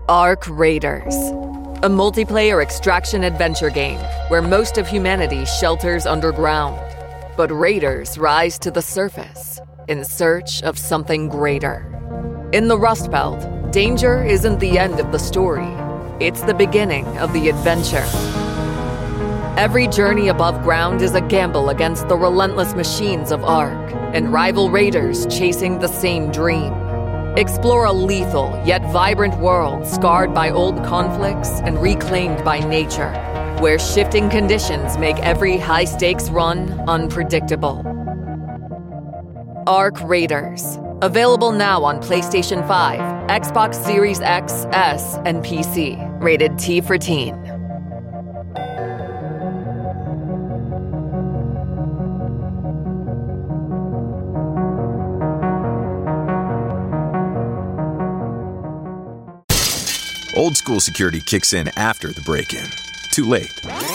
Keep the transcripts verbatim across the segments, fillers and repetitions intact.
Ark Raiders, a multiplayer extraction adventure game where most of humanity shelters underground. But raiders rise to the surface in search of something greater. In the Rust Belt, danger isn't the end of the story. It's the beginning of the adventure. Every journey above ground is a gamble against the relentless machines of Ark and rival raiders chasing the same dream. Explore a lethal yet vibrant world scarred by old conflicts and reclaimed by nature, where shifting conditions make every high-stakes run unpredictable. Ark Raiders. Available now on PlayStation five, Xbox Series X, S, and P C. Rated T for Teen. Old school security kicks in after the break-in. Too late.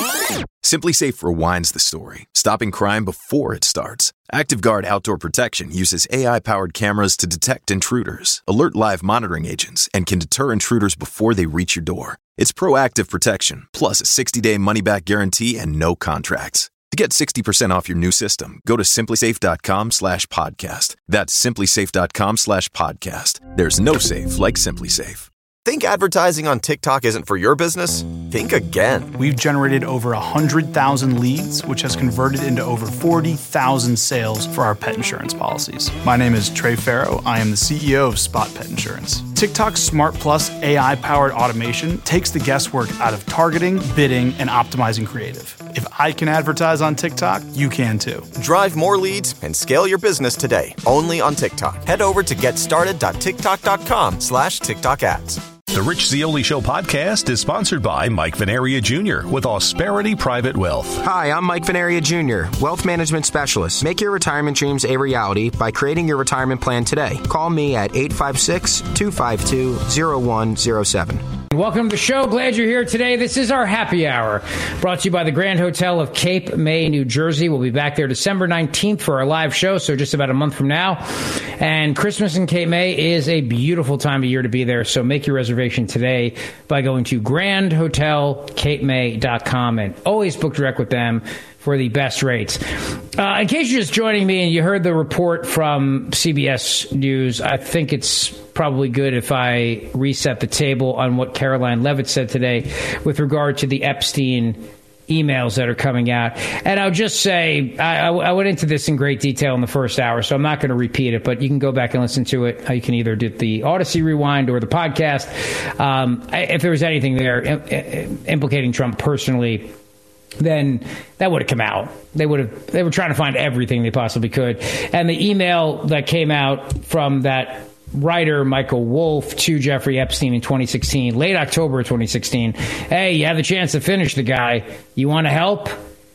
SimpliSafe rewinds the story, stopping crime before it starts. ActiveGuard Outdoor Protection uses A I-powered cameras to detect intruders, alert live monitoring agents, and can deter intruders before they reach your door. It's proactive protection, plus a sixty-day money-back guarantee and no contracts. To get sixty percent off your new system, go to simplysafe.com slash podcast. That's simplysafe.com slash podcast. There's no safe like SimpliSafe. Think advertising on TikTok isn't for your business? Think again. We've generated over one hundred thousand leads, which has converted into over forty thousand sales for our pet insurance policies. My name is Trey Farrow. I am the C E O of Spot Pet Insurance. TikTok's Smart Plus A I-powered automation takes the guesswork out of targeting, bidding, and optimizing creative. If I can advertise on TikTok, you can too. Drive more leads and scale your business today, only on TikTok. Head over to getstarted.tiktok.com slash TikTok ads. The Rich Zeoli Show podcast is sponsored by Mike Venaria Junior with Austerity Private Wealth. Hi, I'm Mike Venaria Junior, Wealth Management Specialist. Make your retirement dreams a reality by creating your retirement plan today. Call me at eight five six, two five two, zero one zero seven. Welcome to the show. Glad you're here today. This is our happy hour, brought to you by the Grand Hotel of Cape May, New Jersey. We'll be back there December nineteenth for our live show, so just about a month from now. And Christmas in Cape May is a beautiful time of year to be there, so make your reservation today by going to grand hotel cape may dot com and always book direct with them for the best rates. Uh, in case you're just joining me and you heard the report from C B S News, I think it's probably good if I reset the table on what Caroline Levitt said today with regard to the Epstein emails that are coming out. And I'll just say, I, I went into this in great detail in the first hour, so I'm not going to repeat it, but you can go back and listen to it. You can either do the Odyssey Rewind or the podcast. Um, if there was anything there implicating Trump personally, then that would have come out. They would have. They were trying to find everything they possibly could. And the email that came out from that writer Michael Wolff to Jeffrey Epstein in twenty sixteen, late October of twenty sixteen. Hey, you have the chance to finish the guy. You want to help?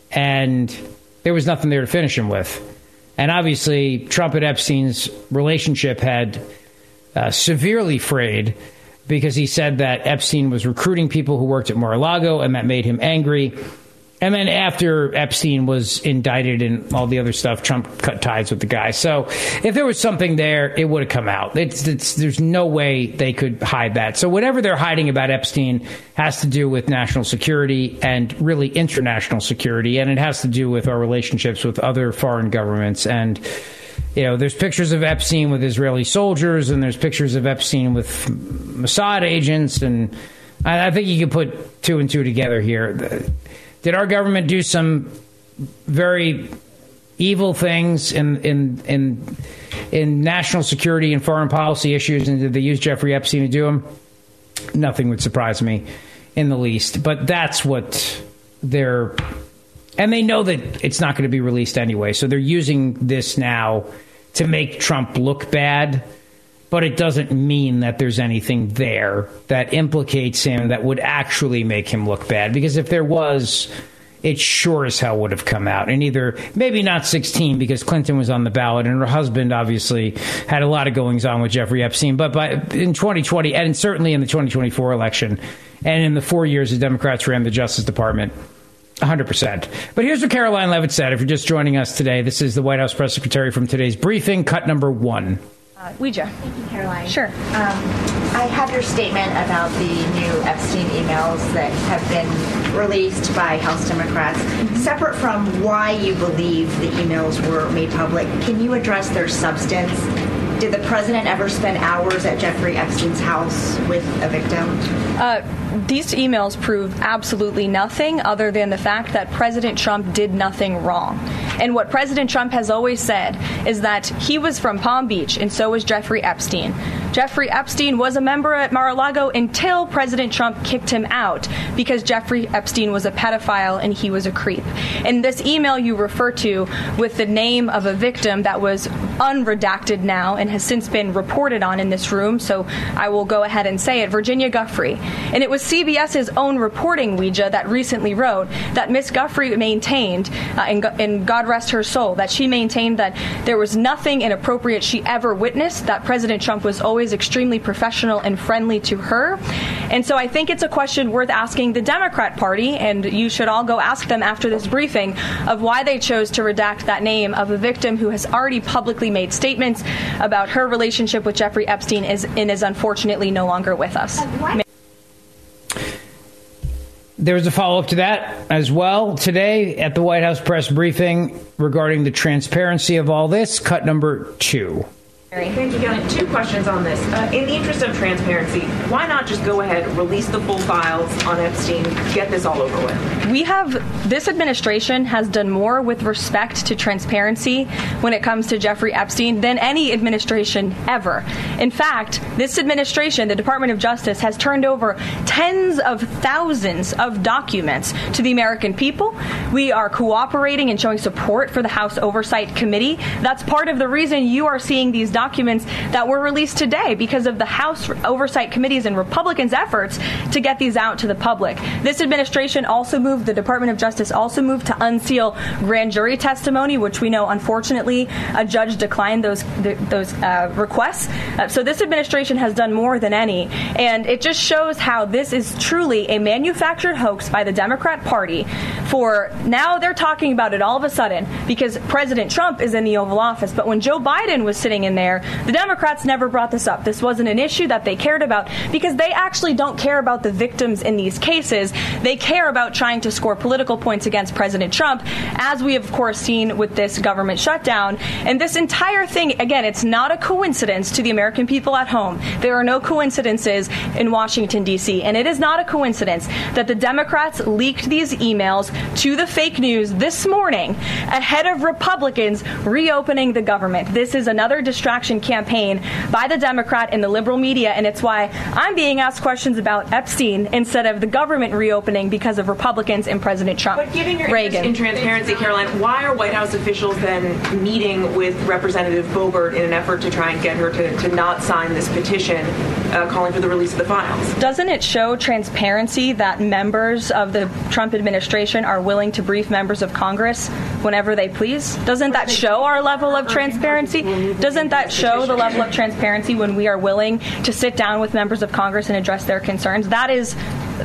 And there was nothing there to finish him with. And obviously, Trump and Epstein's relationship had uh, severely frayed because he said that Epstein was recruiting people who worked at Mar-a-Lago, and that made him angry. And then after Epstein was indicted and all the other stuff, Trump cut ties with the guy. So if there was something there, it would have come out. It's, it's, there's no way they could hide that. So whatever they're hiding about Epstein has to do with national security and really international security. And it has to do with our relationships with other foreign governments. And, you know, there's pictures of Epstein with Israeli soldiers, and there's pictures of Epstein with Mossad agents. And I, I think you can put two and two together here. The, Did our government do some very evil things in in in in national security and foreign policy issues, and did they use Jeffrey Epstein to do them? Nothing would surprise me in the least. But that's what they're... And they know that it's not going to be released anyway, so they're using this now to make Trump look bad. But it doesn't mean that there's anything there that implicates him that would actually make him look bad. Because if there was, it sure as hell would have come out. And either, maybe not sixteen, because Clinton was on the ballot, and her husband obviously had a lot of goings on with Jeffrey Epstein. But by, in twenty twenty, and certainly in the twenty twenty-four election, and in the four years the Democrats ran the Justice Department, one hundred percent. But here's what Caroline Levitt said. If you're just joining us today, this is the White House press secretary from today's briefing, cut number one. Uh, Ouija. Thank you, Caroline. Sure. Um, I have your statement about the new Epstein emails that have been released by House Democrats. Mm-hmm. Separate from why you believe the emails were made public, can you address their substance? Did the president ever spend hours at Jeffrey Epstein's house with a victim? Uh, these emails prove absolutely nothing other than the fact that President Trump did nothing wrong. And what President Trump has always said is that he was from Palm Beach, and so was Jeffrey Epstein. Jeffrey Epstein was a member at Mar-a-Lago until President Trump kicked him out because Jeffrey Epstein was a pedophile and he was a creep. And this email you refer to with the name of a victim that was unredacted now and has since been reported on in this room, so I will go ahead and say it, Virginia Giuffre. And it was CBS's own reporting, Ouija, that recently wrote that Miss Giuffre maintained, uh, and, and God rest her soul, that she maintained that there was nothing inappropriate she ever witnessed, that President Trump was always extremely professional and friendly to her. And so I think it's a question worth asking the Democrat Party, and you should all go ask them after this briefing, of why they chose to redact that name of a victim who has already publicly made statements about her relationship with Jeffrey Epstein is, and is unfortunately no longer with us. There was a follow-up to that as well today at the White House press briefing regarding the transparency of all this. Cut number two. Thank you, Kelly. Two questions on this. Uh, in the interest of transparency, why not just go ahead, release the full files on Epstein, get this all over with? We have, this administration has done more with respect to transparency when it comes to Jeffrey Epstein than any administration ever. In fact, this administration, the Department of Justice, has turned over tens of thousands of documents to the American people. We are cooperating and showing support for the House Oversight Committee. That's part of the reason you are seeing these documents documents that were released today, because of the House Oversight Committees and Republicans' efforts to get these out to the public. This administration also moved, the Department of Justice also moved to unseal grand jury testimony, which we know, unfortunately, a judge declined those the, those uh, requests. Uh, so this administration has done more than any, and it just shows how this is truly a manufactured hoax by the Democrat Party. For now, they're talking about it all of a sudden because President Trump is in the Oval Office, but when Joe Biden was sitting in there, the Democrats never brought this up. This wasn't an issue that they cared about because they actually don't care about the victims in these cases. They care about trying to score political points against President Trump, as we have, of course, seen with this government shutdown. And this entire thing, again, it's not a coincidence to the American people at home. There are no coincidences in Washington, D C, and it is not a coincidence that the Democrats leaked these emails to the fake news this morning ahead of Republicans reopening the government. This is another distraction campaign by the Democrat and the liberal media, and it's why I'm being asked questions about Epstein instead of the government reopening because of Republicans and President Trump. But given your Reagan. interest in transparency, Caroline, why are White House officials then meeting with Representative Boebert in an effort to try and get her to, to not sign this petition uh, calling for the release of the files? Doesn't it show transparency that members of the Trump administration are willing to brief members of Congress whenever they please? Doesn't that show our level of transparency? Doesn't that show the level of transparency when we are willing to sit down with members of Congress and address their concerns? That is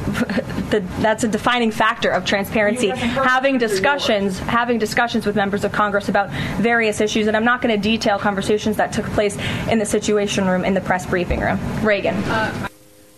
the, that's a defining factor of transparency. Having discussions, having discussions with members of Congress about various issues, and I'm not going to detail conversations that took place in the Situation Room in the press briefing room. Reagan. Uh,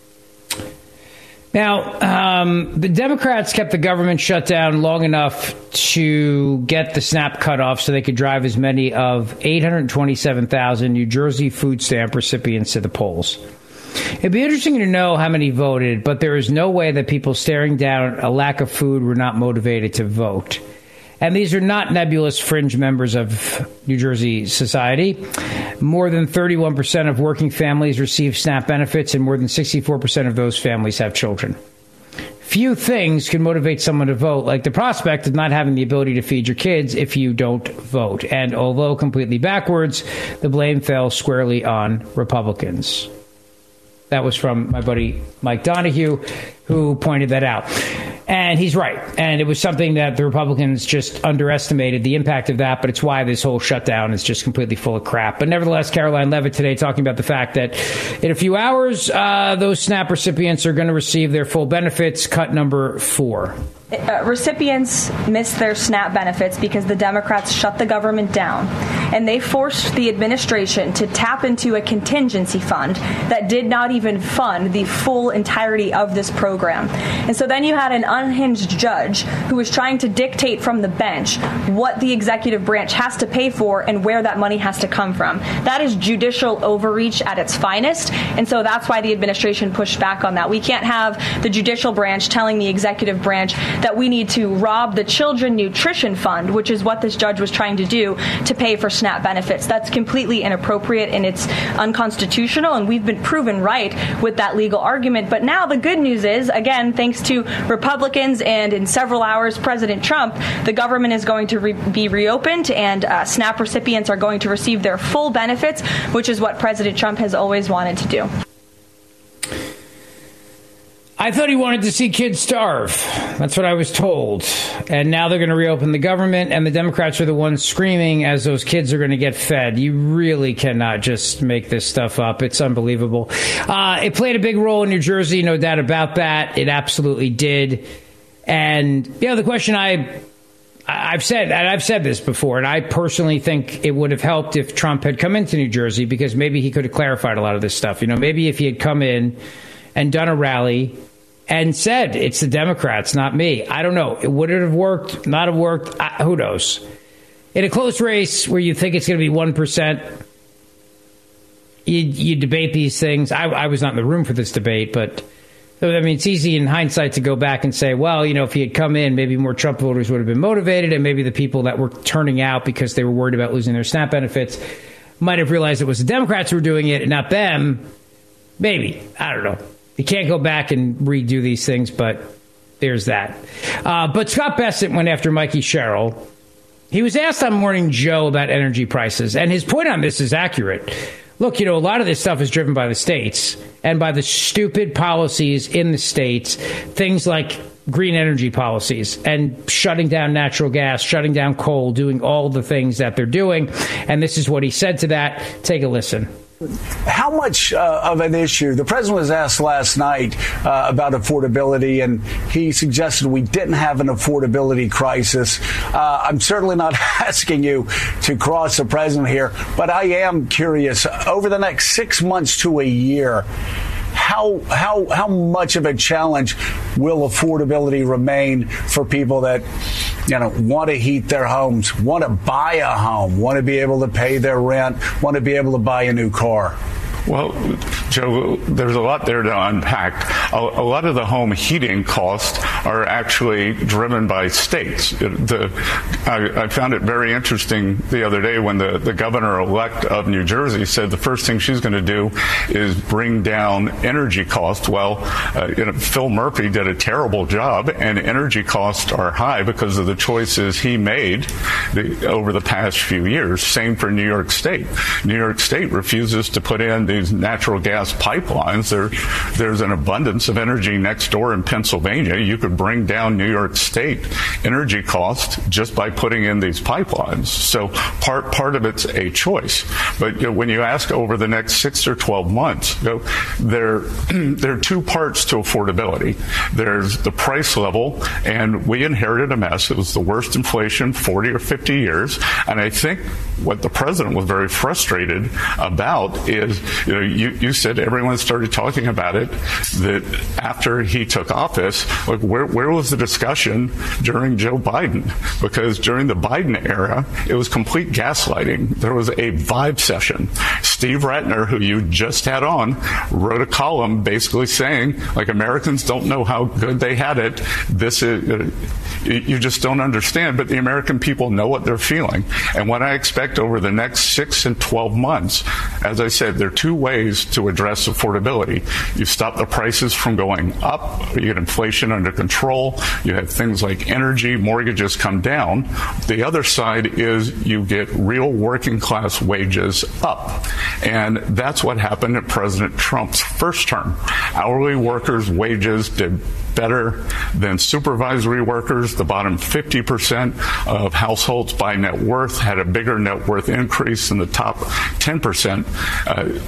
Now, um, the Democrats kept the government shut down long enough to get the SNAP cut off so they could drive as many of eight hundred twenty-seven thousand New Jersey food stamp recipients to the polls. It'd be interesting to know how many voted, but there is no way that people staring down a lack of food were not motivated to vote. And these are not nebulous fringe members of New Jersey society. More than thirty-one percent of working families receive SNAP benefits, and more than sixty-four percent of those families have children. Few things can motivate someone to vote, like the prospect of not having the ability to feed your kids if you don't vote. And although completely backwards, the blame fell squarely on Republicans. That was from my buddy Mike Donahue, who pointed that out. And he's right. And it was something that the Republicans just underestimated the impact of that. But it's why this whole shutdown is just completely full of crap. But nevertheless, Caroline Levitt today talking about the fact that in a few hours, uh, those SNAP recipients are going to receive their full benefits. Cut number four. Uh, recipients missed their SNAP benefits because the Democrats shut the government down, and they forced the administration to tap into a contingency fund that did not even fund the full entirety of this program. And so then you had an unhinged judge who was trying to dictate from the bench what the executive branch has to pay for and where that money has to come from. That is judicial overreach at its finest, and so that's why the administration pushed back on that. We can't have the judicial branch telling the executive branch that we need to rob the Children Nutrition Fund, which is what this judge was trying to do, to pay for SNAP benefits. That's completely inappropriate and it's unconstitutional, and we've been proven right with that legal argument. But now the good news is, again, thanks to Republicans and in several hours, President Trump, the government is going to re- be reopened, and uh, SNAP recipients are going to receive their full benefits, which is what President Trump has always wanted to do. I thought he wanted to see kids starve. That's what I was told. And now they're going to reopen the government, and the Democrats are the ones screaming as those kids are going to get fed. You really cannot just make this stuff up. It's unbelievable. Uh, it played a big role in New Jersey, no doubt about that. It absolutely did. And, you know, the question I... I've said, and I've said this before, and I personally think it would have helped if Trump had come into New Jersey, because maybe he could have clarified a lot of this stuff. You know, maybe if he had come in and done a rally and said, it's the Democrats, not me. I don't know. Would it have worked? Not have worked? I, who knows? In a close race where you think it's going to be one percent, you, you debate these things. I, I was not in the room for this debate, but I mean, it's easy in hindsight to go back and say, well, you know, if he had come in, maybe more Trump voters would have been motivated, and maybe the people that were turning out because they were worried about losing their SNAP benefits might have realized it was the Democrats who were doing it and not them. Maybe. I don't know. You can't go back and redo these things, but there's that. Uh, but Scott Bessent went after Mikey Sherrill. He was asked on Morning Joe about energy prices, and his point on this is accurate. Look, you know, a lot of this stuff is driven by the states and by the stupid policies in the states, things like green energy policies and shutting down natural gas, shutting down coal, doing all the things that they're doing. And this is what he said to that. Take a listen. How much uh, of an issue? The president was asked last night uh, about affordability, and he suggested we didn't have an affordability crisis. Uh, I'm certainly not asking you to cross the president here, but I am curious, over the next six months to a year, How how how much of a challenge will affordability remain for people that, you know, want to heat their homes, want to buy a home, want to be able to pay their rent, want to be able to buy a new car? Well, Joe, there's a lot there to unpack. A, a lot of the home heating costs are actually driven by states. The, I, I found it very interesting the other day when the, the governor-elect of New Jersey said the first thing she's going to do is bring down energy costs. Well, uh, you know, Phil Murphy did a terrible job, and energy costs are high because of the choices he made the, over the past few years. Same for New York State. New York State refuses to put in these natural gas pipelines. There, there's an abundance of energy next door in Pennsylvania. You could bring down New York State energy costs just by putting in these pipelines. So part part of it's a choice. But you know, when you ask over the next six or twelve months, you know, there there are two parts to affordability. There's the price level, and we inherited a mess. It was the worst inflation forty or fifty years. And I think what the president was very frustrated about is, you know, you, you said everyone started talking about it, that after he took office, like where, where was the discussion during Joe Biden? Because during the Biden era, it was complete gaslighting. There was a vibe session. Steve Ratner, who you just had on, wrote a column basically saying, like, Americans don't know how good they had it. This is, uh, you just don't understand, but the American people know what they're feeling. And what I expect over the next six and twelve months, as I said, there are two ways to address affordability. You stop the prices from going up, you get inflation under control, you have things like energy, mortgages come down. The other side is you get real working class wages up. And that's what happened at President Trump's first term. Hourly workers' wages did better than supervisory workers. The bottom fifty percent of households by net worth had a bigger net worth increase than the top ten percent. Uh,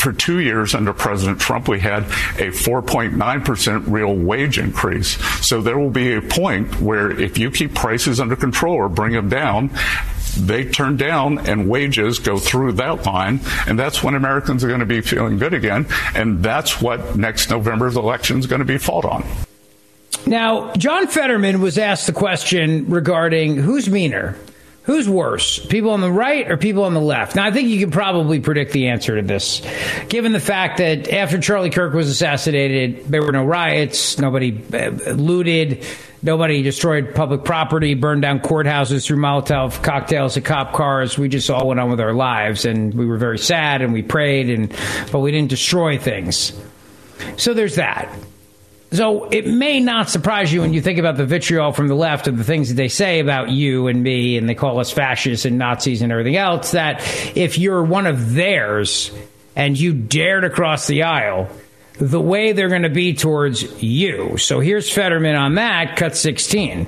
for two years under President Trump, we had a four point nine percent real wage increase. So there will be a point where if you keep prices under control or bring them down, they turn down and wages go through that line. And that's when Americans are going to be feeling good again. And that's what next November's election is going to be fought on. Now, John Fetterman was asked the question regarding who's meaner, who's worse, people on the right or people on the left. Now, I think you can probably predict the answer to this, given the fact that after Charlie Kirk was assassinated, there were no riots, nobody uh, looted, nobody destroyed public property, burned down courthouses, threw Molotov cocktails at cop cars. We just all went on with our lives, and we were very sad, and we prayed, and but we didn't destroy things. So there's that. So it may not surprise you when you think about the vitriol from the left of the things that they say about you and me, and they call us fascists and Nazis and everything else, that if you're one of theirs and you dare to cross the aisle, the way they're going to be towards you. So here's Fetterman on that, cut sixteen.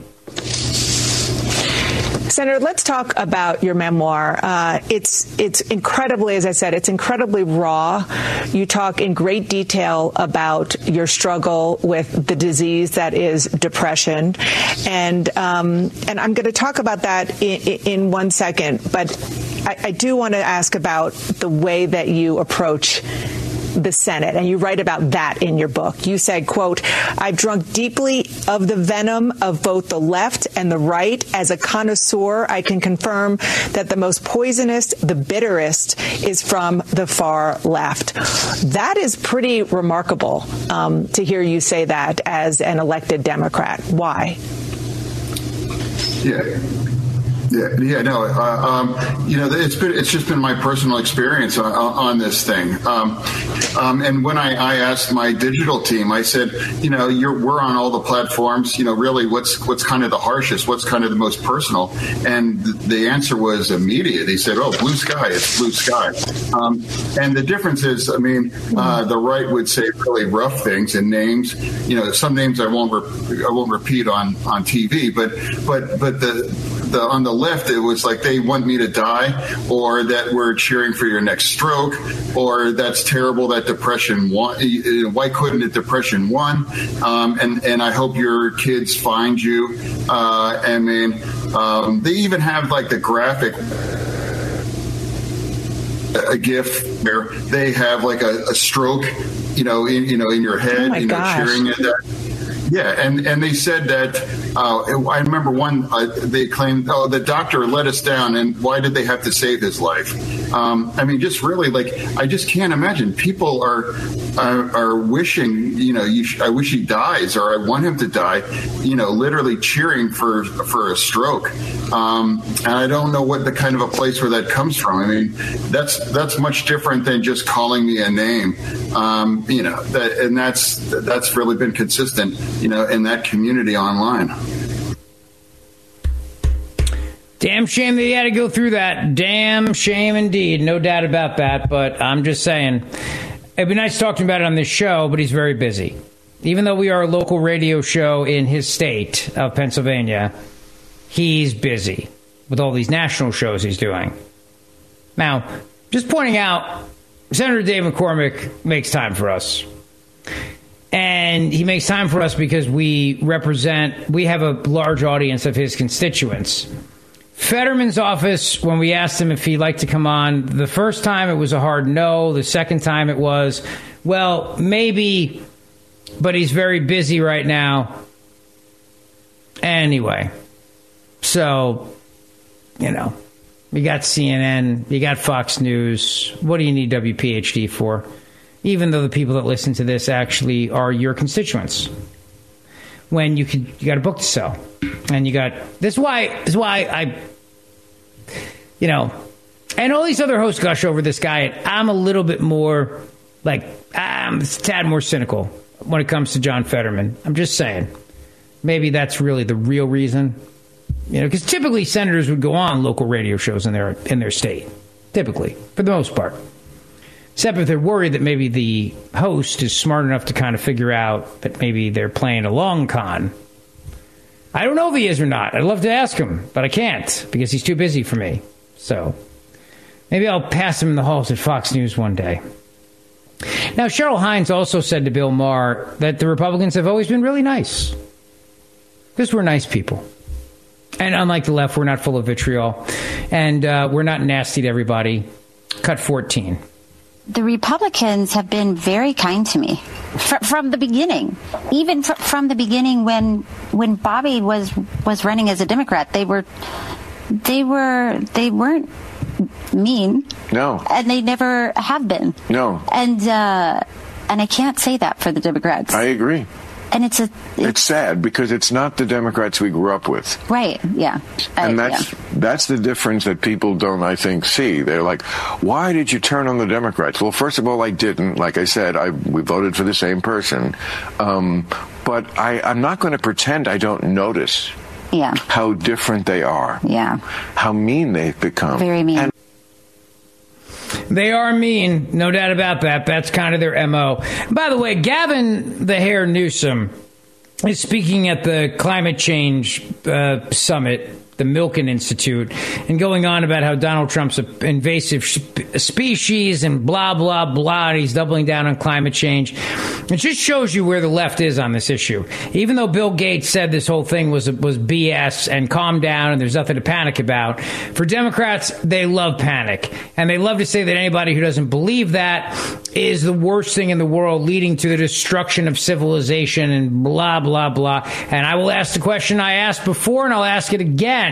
Senator, let's talk about your memoir. Uh, it's it's incredibly, as I said, it's incredibly raw. You talk in great detail about your struggle with the disease that is depression, and um, and I'm going to talk about that in, in one second. But I, I do want to ask about the way that you approach the Senate, and you write about that in your book. You said, quote, "I've drunk deeply of the venom of both the left and the right. As a connoisseur, I can confirm that the most poisonous, the bitterest, is from the far left." That is pretty remarkable um, to hear you say that as an elected Democrat. Why? Yeah. Yeah, yeah, no, uh, um, you know, it's been, it's just been my personal experience on, on this thing. Um, um, and when I, I asked my digital team, I said, you know, you're, we're on all the platforms, you know, really what's, what's kind of the harshest, what's kind of the most personal? And th- the answer was immediate. He said, oh, blue sky, it's blue sky. Um, and the difference is, I mean, uh, the right would say really rough things and names, you know, some names I won't, re- I won't repeat on, on T V, but, but, but the, The, on the left, it was like they want me to die, or that we're cheering for your next stroke, or that's terrible that depression won. Why couldn't it depression won? Um, and, and I hope your kids find you. Uh, I mean, um, they even have like the graphic, a GIF where they have like a, a stroke, you know, in, you know, in your head, oh you know, gosh. cheering at that. Yeah, and, and they said that, uh, I remember one, uh, they claimed, oh, the doctor let us down, and why did they have to save his life? Um, I mean, just really, like, I just can't imagine. People are are, are wishing, you know, you sh- I wish he dies, or I want him to die, you know, literally cheering for for a stroke. Um, and I don't know what the kind of a place where that comes from. I mean, that's that's much different than just calling me a name, um, you know, that, and that's that's really been consistent, you know, in that community online. Damn shame that he had to go through that. Damn shame indeed. No doubt about that. But I'm just saying, it'd be nice talking about it on this show, but he's very busy. Even though we are a local radio show in his state of Pennsylvania, he's busy with all these national shows he's doing. Now, just pointing out, Senator Dave McCormick makes time for us. And he makes time for us because we represent, we have a large audience of his constituents. Fetterman's office, when we asked him if he'd like to come on, the first time it was a hard no. The second time it was, well, maybe, but he's very busy right now. Anyway, so, you know, you got C N N, you got Fox News. What do you need W P H D for? Even though the people that listen to this actually are your constituents. When you can, you got a book to sell, and you got this. Is why this is why I, you know, and all these other hosts gush over this guy. And I'm a little bit more like I'm a tad more cynical when it comes to John Fetterman. I'm just saying, maybe that's really the real reason. You know, because typically senators would go on local radio shows in their in their state, typically for the most part. Except if they're worried that maybe the host is smart enough to kind of figure out that maybe they're playing a long con. I don't know if he is or not. I'd love to ask him, but I can't because he's too busy for me. So maybe I'll pass him in the halls at Fox News one day. Now, Cheryl Hines also said to Bill Maher that the Republicans have always been really nice. Because we're nice people. And unlike the left, we're not full of vitriol. And uh, we're not nasty to everybody. Cut fourteen. The Republicans have been very kind to me Fr- from the beginning. Even fr- from the beginning when when Bobby was was running as a Democrat, they were they were they weren't mean. No. And they never have been. No. And uh, and I can't say that for the Democrats. I agree. And it's a it's, it's sad because it's not the Democrats we grew up with. Right. Yeah. And I, that's yeah. that's the difference that people don't, I think, see. They're like, why did you turn on the Democrats? Well, first of all, I didn't. Like I said, I we voted for the same person. Um, but I, I'm not going to pretend I don't notice yeah. how different they are. Yeah. How mean they've become. Very mean. And They are mean, no doubt about that. That's kind of their M O. By the way, Gavin the Hair Newsom is speaking at the climate change uh, summit, the Milken Institute, and going on about how Donald Trump's an invasive species and blah, blah, blah. And he's doubling down on climate change. It just shows you where the left is on this issue. Even though Bill Gates said this whole thing was was B S and calm down and there's nothing to panic about, for Democrats, they love panic. And they love to say that anybody who doesn't believe that is the worst thing in the world, leading to the destruction of civilization and blah, blah, blah. And I will ask the question I asked before, and I'll ask it again.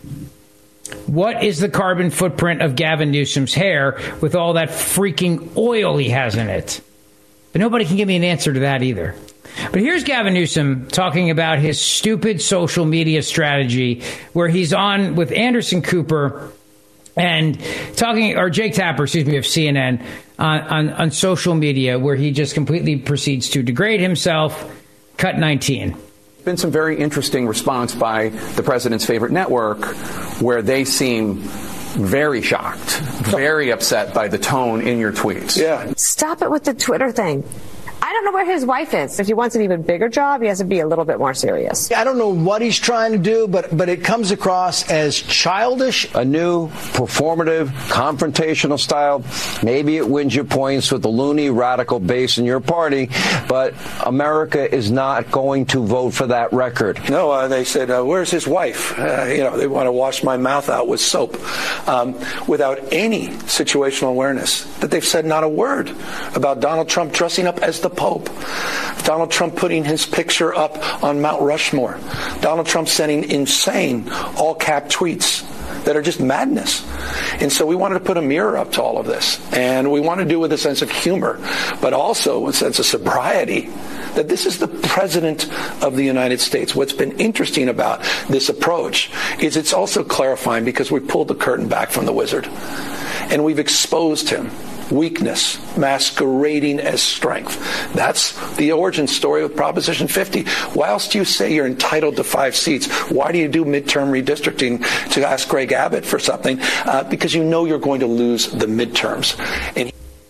What is the carbon footprint of Gavin Newsom's hair with all that freaking oil he has in it? But nobody can give me an answer to that either. But here's Gavin Newsom talking about his stupid social media strategy where he's on with Anderson Cooper and talking, or Jake Tapper, excuse me, of C N N on, on, on social media, where he just completely proceeds to degrade himself. Cut nineteen. Been some very interesting response by the president's favorite network where they seem very shocked, very upset by the tone in your tweets. Yeah. Stop it with the Twitter thing. I don't know where his wife is. If he wants an even bigger job, he has to be a little bit more serious. I don't know what he's trying to do, but but it comes across as childish. A new performative, confrontational style. Maybe it wins you points with the loony radical base in your party, but America is not going to vote for that record. No, uh, they said, uh, where's his wife? Uh, you know, they want to wash my mouth out with soap um, without any situational awareness. That they've said not a word about Donald Trump dressing up as the Pope, Donald Trump putting his picture up on Mount Rushmore, Donald Trump sending insane all-cap tweets that are just madness. And so we wanted to put a mirror up to all of this. And we want to do it with a sense of humor, but also a sense of sobriety, that this is the president of the United States. What's been interesting about this approach is it's also clarifying because we pulled the curtain back from the wizard and we've exposed him. Weakness masquerading as strength. That's the origin story of Proposition fifty. Why else do you say you're entitled to five seats? Why do you do midterm redistricting to ask Greg Abbott for something? Uh, because you know you're going to lose the midterms. And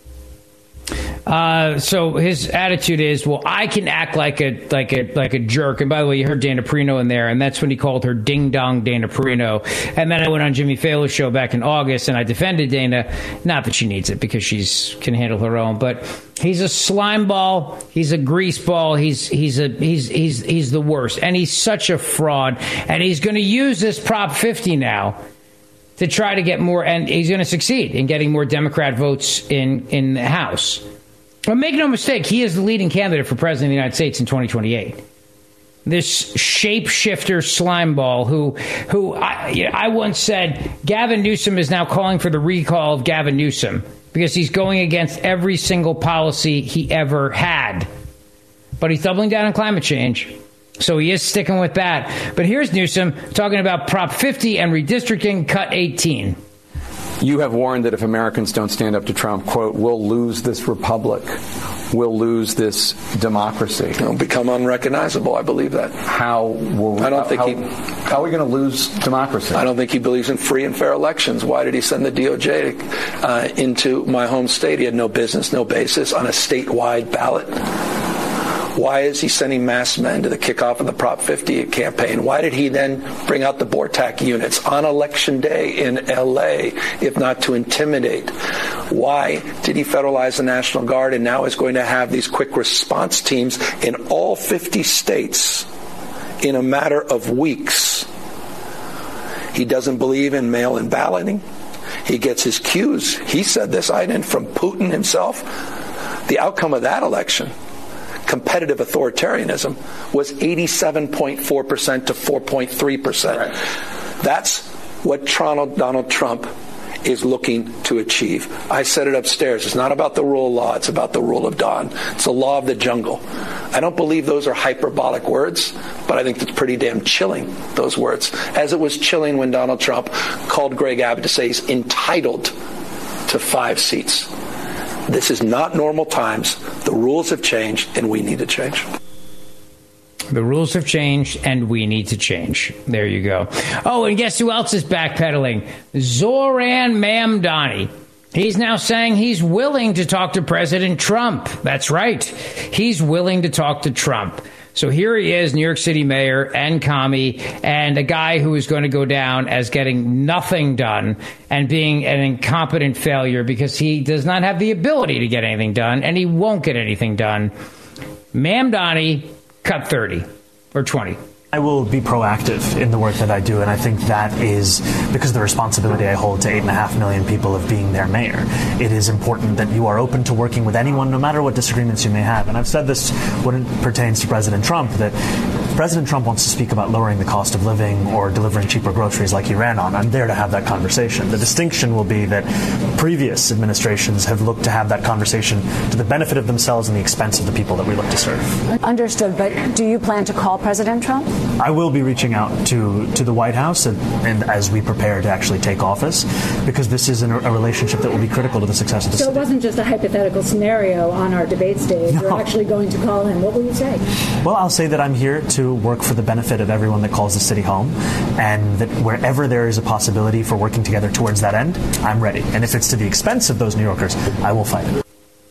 Uh, so his attitude is, well, I can act like a like a like a jerk. And by the way, you heard Dana Perino in there, and that's when he called her Ding Dong Dana Perino. And then I went on Jimmy Fallon's show back in August, and I defended Dana. Not that she needs it because she's can handle her own, but he's a slime ball. He's a grease ball. He's he's a he's he's he's the worst, and he's such a fraud. And he's going to use this Prop fifty now to try to get more, and he's going to succeed in getting more Democrat votes in in the House. But make no mistake, he is the leading candidate for president of the United States in twenty twenty-eight. This shapeshifter slimeball who, who I, you know, I once said, Gavin Newsom is now calling for the recall of Gavin Newsom because he's going against every single policy he ever had. But he's doubling down on climate change. So he is sticking with that. But here's Newsom talking about Prop fifty and redistricting, cut eighteen. You have warned that if Americans don't stand up to Trump, quote, we'll lose this republic. We'll lose this democracy. It'll become unrecognizable. I believe that. How will I don't think how, he. How are we going to lose democracy? I don't think he believes in free and fair elections. Why did he send the D O J uh, into my home state? He had no business, no basis on a statewide ballot. Why is he sending masked men to the kickoff of the Prop fifty campaign? Why did he then bring out the BORTAC units on Election Day in L A, if not to intimidate? Why did he federalize the National Guard and now is going to have these quick response teams in all fifty states in a matter of weeks? He doesn't believe in mail-in balloting. He gets his cues. He said this, I didn't, from Putin himself. The outcome of that election, competitive authoritarianism, was eighty-seven point four percent to four point three percent. Right. That's what Donald Trump is looking to achieve. I said it upstairs. It's not about the rule of law. It's about the rule of dawn. It's the law of the jungle. I don't believe those are hyperbolic words, but I think it's pretty damn chilling, those words, as it was chilling when Donald Trump called Greg Abbott to say he's entitled to five seats. This is not normal times. The rules have changed, and we need to change. The rules have changed, and we need to change. There you go. Oh, and guess who else is backpedaling? Zoran Mamdani. He's now saying he's willing to talk to President Trump. That's right. He's willing to talk to Trump. So here he is, New York City mayor and commie, and a guy who is going to go down as getting nothing done and being an incompetent failure because he does not have the ability to get anything done, and he won't get anything done. Mamdani, cut thirty or twenty. I will be proactive in the work that I do, and I think that is because of the responsibility I hold to eight and a half million people of being their mayor. It is important that you are open to working with anyone, no matter what disagreements you may have. And I've said this when it pertains to President Trump, that President Trump wants to speak about lowering the cost of living or delivering cheaper groceries like he ran on. I'm there to have that conversation. The distinction will be that previous administrations have looked to have that conversation to the benefit of themselves and the expense of the people that we look to serve. Understood, but do you plan to call President Trump? I will be reaching out to, to the White House and, and as we prepare to actually take office, because this is an, a relationship that will be critical to the success of the so city. So it wasn't just a hypothetical scenario on our debate stage. No. You're actually going to call him. What will you say? Well, I'll say that I'm here to work for the benefit of everyone that calls the city home, and that wherever there is a possibility for working together towards that end, I'm ready. And if it's to the expense of those New Yorkers, I will fight it.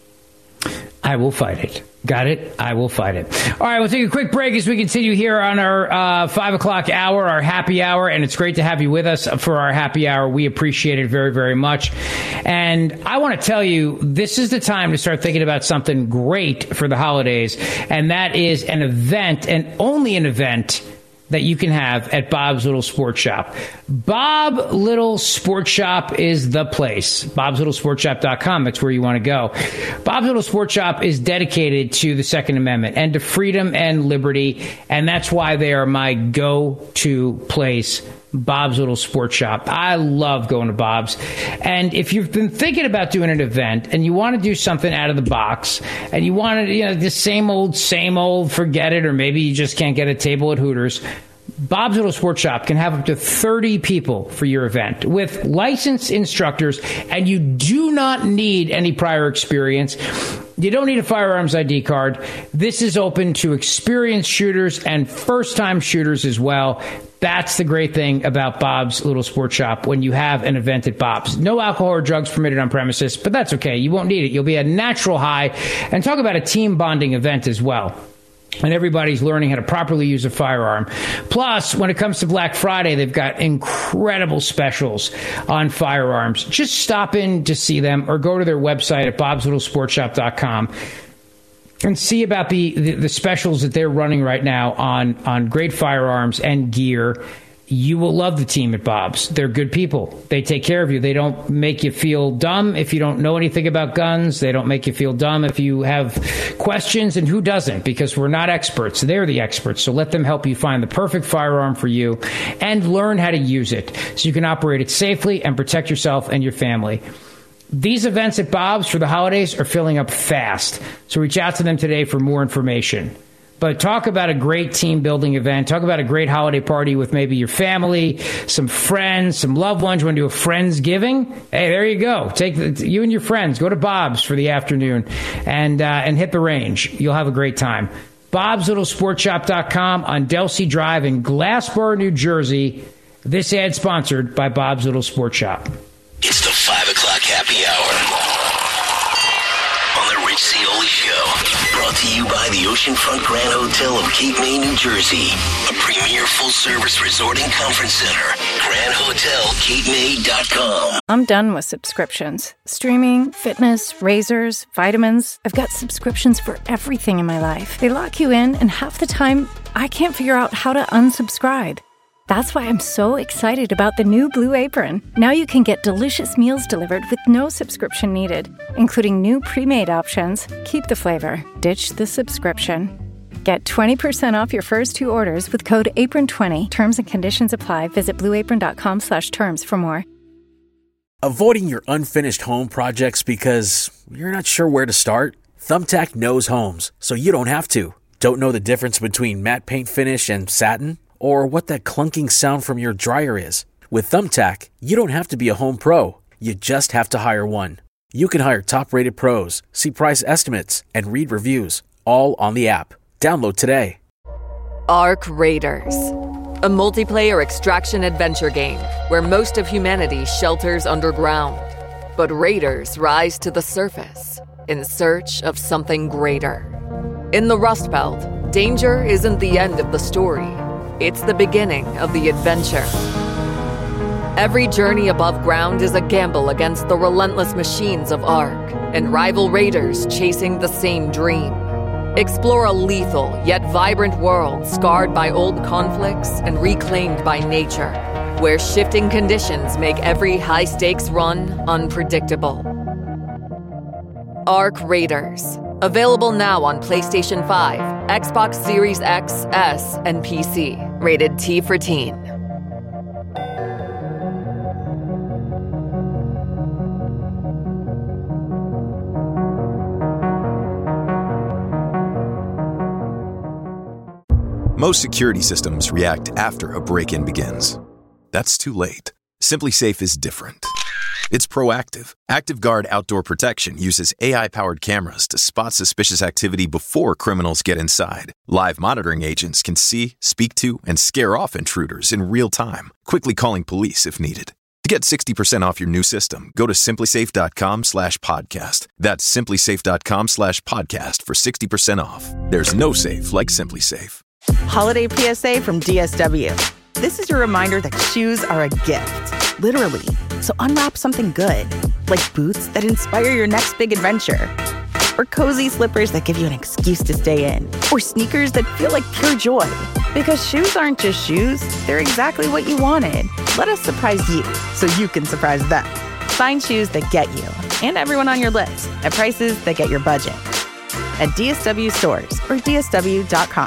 I will fight it. Got it? I will fight it. All right, we'll take a quick break as we continue here on our uh, five o'clock hour, our happy hour, and it's great to have you with us for our happy hour. We appreciate it very, very much. And I want to tell you, this is the time to start thinking about something great for the holidays, and that is an event, and only an event, that you can have at Bob's Little Sports Shop. Bob Little Sports Shop is the place. Bob's Little Sports Shop dot com. That's where you want to go. Bob's Little Sports Shop is dedicated to the Second Amendment and to freedom and liberty, and that's why they are my go-to place. Bob's Little Sports Shop. I love going to Bob's. And if you've been thinking about doing an event and you want to do something out of the box and you want to, you know, the same old, same old, forget it, or maybe you just can't get a table at Hooters, Bob's Little Sports Shop can have up to thirty people for your event with licensed instructors, and you do not need any prior experience. You don't need a firearms I D card. This is open to experienced shooters and first-time shooters as well. That's the great thing about Bob's Little Sports Shop when you have an event at Bob's. No alcohol or drugs permitted on premises, but that's okay. You won't need it. You'll be at a natural high. And talk about a team bonding event as well. And everybody's learning how to properly use a firearm. Plus, when it comes to Black Friday, they've got incredible specials on firearms. Just stop in to see them or go to their website at Bob's Little Sports Shop dot com and see about the, the, the specials that they're running right now on, on great firearms and gear. You will love the team at Bob's. They're good people. They take care of you. They don't make you feel dumb if you don't know anything about guns. They don't make you feel dumb if you have questions. And who doesn't? Because we're not experts. They're the experts. So let them help you find the perfect firearm for you and learn how to use it so you can operate it safely and protect yourself and your family. These events at Bob's for the holidays are filling up fast. So reach out to them today for more information. But talk about a great team building event. Talk about a great holiday party with maybe your family, some friends, some loved ones. You want to do a Friendsgiving? Hey, there you go. Take the, you and your friends. Go to Bob's for the afternoon and uh, and hit the range. You'll have a great time. Bob's Little Sports Shop dot com on Delsey Drive in Glassboro, New Jersey. This ad sponsored by Bob's Little Sports Shop. It's the five o'clock happy hour on the Rich Zeoli Show. Brought Brought to you by the Oceanfront Grand Hotel of Cape May, New Jersey. A premier full-service resort and conference center. grand hotel cape may dot com. I'm done with subscriptions. Streaming, fitness, razors, vitamins. I've got subscriptions for everything in my life. They lock you in, and half the time, I can't figure out how to unsubscribe. That's why I'm so excited about the new Blue Apron. Now you can get delicious meals delivered with no subscription needed, including new pre-made options. Keep the flavor. Ditch the subscription. Get twenty percent off your first two orders with code apron twenty. Terms and conditions apply. Visit blue apron dot com slash terms for more. Avoiding your unfinished home projects because you're not sure where to start? Thumbtack knows homes, so you don't have to. Don't know the difference between matte paint finish and satin? Or what that clunking sound from your dryer is? With Thumbtack, you don't have to be a home pro. You just have to hire one. You can hire top-rated pros, see price estimates, and read reviews, all on the app. Download today. Ark Raiders, a multiplayer extraction adventure game where most of humanity shelters underground. But raiders rise to the surface in search of something greater. In the Rust Belt, danger isn't the end of the story. It's the beginning of the adventure. Every journey above ground is a gamble against the relentless machines of Ark and rival raiders chasing the same dream. Explore a lethal yet vibrant world scarred by old conflicts and reclaimed by nature, where shifting conditions make every high-stakes run unpredictable. Ark Raiders. Available now on PlayStation five, Xbox Series X, S, and P C. Rated T for Teen. Most security systems react after a break-in begins. That's too late. Simply Safe is different. It's proactive. ActiveGuard Outdoor Protection uses A I-powered cameras to spot suspicious activity before criminals get inside. Live monitoring agents can see, speak to, and scare off intruders in real time, quickly calling police if needed. To get sixty percent off your new system, go to simplysafe.com slash podcast. That's simplysafe.com slash podcast for sixty percent off. There's no safe like Simply Safe. Holiday P S A from D S W. This is your reminder that shoes are a gift, literally. So unwrap something good, like boots that inspire your next big adventure, or cozy slippers that give you an excuse to stay in, or sneakers that feel like pure joy. Because shoes aren't just shoes, they're exactly what you wanted. Let us surprise you so you can surprise them. Find shoes that get you and everyone on your list at prices that get your budget at D S W stores or D S W dot com.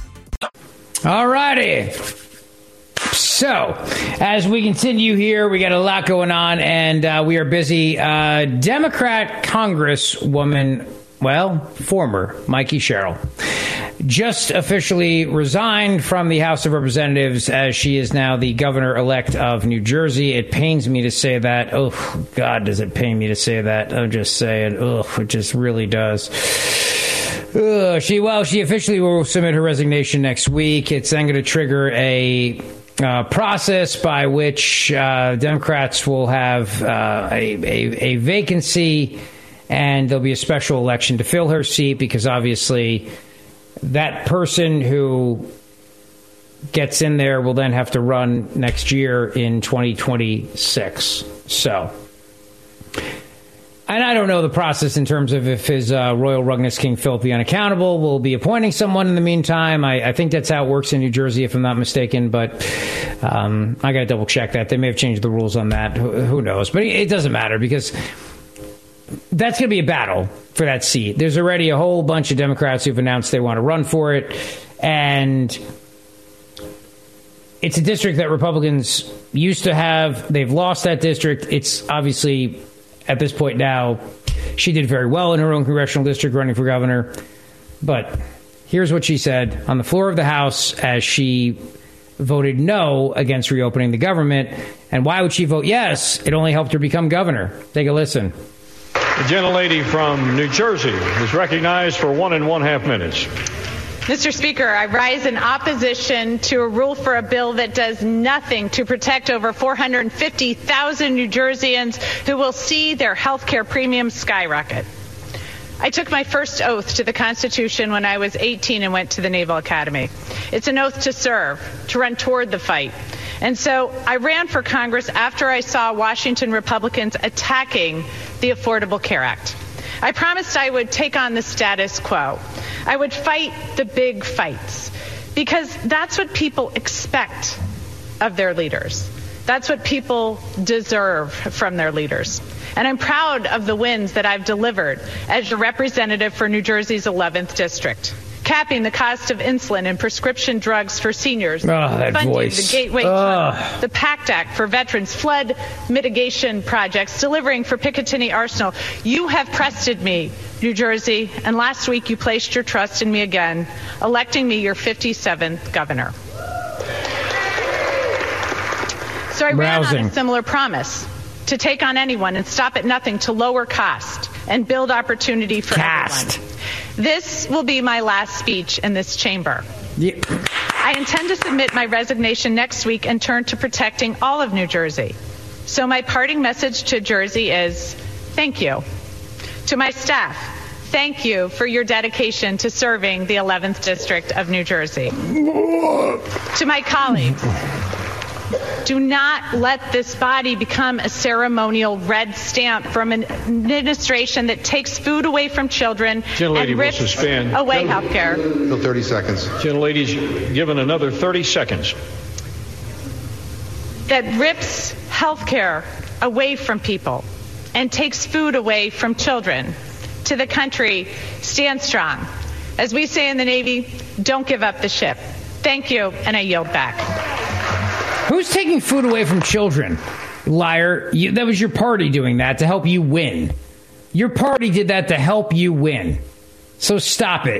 All righty. So, as we continue here, we got a lot going on, and uh, we are busy. Uh, Democrat Congresswoman, well, former Mikey Sherrill, just officially resigned from the House of Representatives as she is now the governor-elect of New Jersey. It pains me to say that. Oh, God, does it pain me to say that? I'm just saying. Oh, it just really does. Ugh, she, well, she officially will submit her resignation next week. It's then going to trigger a uh, process by which uh, Democrats will have uh, a, a, a vacancy, and there'll be a special election to fill her seat, because obviously that person who gets in there will then have to run next year in twenty twenty-six. So, and I don't know the process in terms of if his uh, Royal Rugness King Philip be unaccountable, will be appointing someone in the meantime. I, I think that's how it works in New Jersey, if I'm not mistaken, but um, I got to double check that. They may have changed the rules on that. Who, who knows? But it doesn't matter, because that's going to be a battle for that seat. There's already a whole bunch of Democrats who've announced they want to run for it, and it's a district that Republicans used to have. They've lost that district. It's obviously, at this point now, she did very well in her own congressional district running for governor. But here's what she said on the floor of the House as she voted no against reopening the government. And why would she vote yes? It only helped her become governor. Take a listen. The gentlelady from New Jersey is recognized for one and one half minutes. Mister Speaker, I rise in opposition to a rule for a bill that does nothing to protect over four hundred fifty thousand New Jerseyans who will see their health care premiums skyrocket. I took my first oath to the Constitution when I was eighteen and went to the Naval Academy. It's an oath to serve, to run toward the fight. And so I ran for Congress after I saw Washington Republicans attacking the Affordable Care Act. I promised I would take on the status quo. I would fight the big fights, because that's what people expect of their leaders. That's what people deserve from their leaders. And I'm proud of the wins that I've delivered as the representative for New Jersey's eleventh District. Capping the cost of insulin and prescription drugs for seniors, oh, that funding voice. the Gateway Tunnel, the PACT Act for veterans, flood mitigation projects, delivering for Picatinny Arsenal. You have trusted me, New Jersey, and last week you placed your trust in me again, electing me your fifty-seventh governor. So I ran on a similar promise to take on anyone and stop at nothing to lower cost and build opportunity for Cast. everyone. This will be my last speech in this chamber. Yeah. I intend to submit my resignation next week and turn to protecting all of New Jersey. So my parting message to Jersey is thank you. To my staff, thank you for your dedication to serving the eleventh District of New Jersey. To my colleagues, do not let this body become a ceremonial red stamp from an administration that takes food away from children Gentlelady and rips will suspend. away health care. No, thirty seconds. Gentlelady's given another thirty seconds. That rips health care away from people and takes food away from children. To the country, stand strong. As we say in the Navy, don't give up the ship. Thank you, and I yield back. Who's taking food away from children? Liar. You, that was your party doing that to help you win. Your party did that to help you win. So stop it.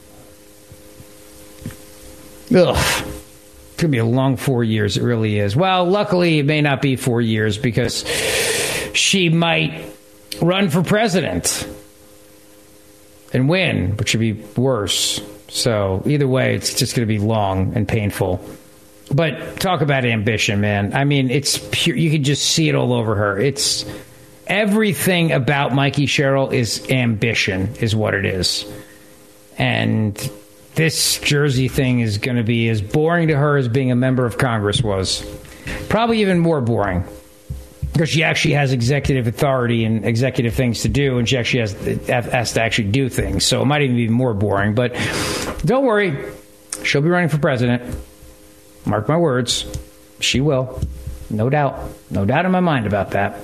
Ugh. It's going to be a long four years. It really is. Well, luckily, it may not be four years because she might run for president and win, which would be worse. So either way, it's just going to be long and painful. But talk about ambition, man. I mean, it's pure. You can just see it all over her. It's everything about Mikey Sherrill is ambition, is what it is. And this Jersey thing is going to be as boring to her as being a member of Congress was. Probably even more boring. Because she actually has executive authority and executive things to do, and she actually has, has to actually do things. So it might even be more boring. But don't worry. She'll be running for president. Mark my words, she will. No doubt. No doubt in my mind about that.